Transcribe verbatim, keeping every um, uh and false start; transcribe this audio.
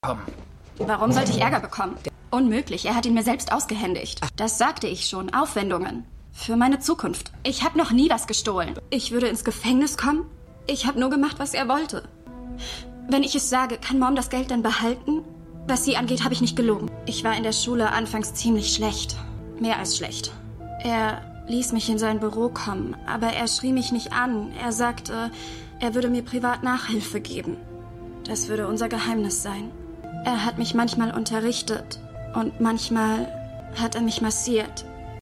Komm. Warum sollte ich Ärger bekommen? Unmöglich, er hat ihn mir selbst ausgehändigt. Das sagte ich schon, Aufwendungen. Für meine Zukunft. Ich habe noch nie was gestohlen. Ich würde ins Gefängnis kommen? Ich habe nur gemacht, was er wollte. Wenn ich es sage, kann Mom das Geld dann behalten? Was sie angeht, habe ich nicht gelogen. Ich war in der Schule anfangs ziemlich schlecht. Mehr als schlecht. Er ließ mich in sein Büro kommen, aber er schrie mich nicht an. Er sagte, er würde mir privat Nachhilfe geben. Das würde unser Geheimnis sein. Er hat mich manchmal unterrichtet und manchmal hat er mich massiert.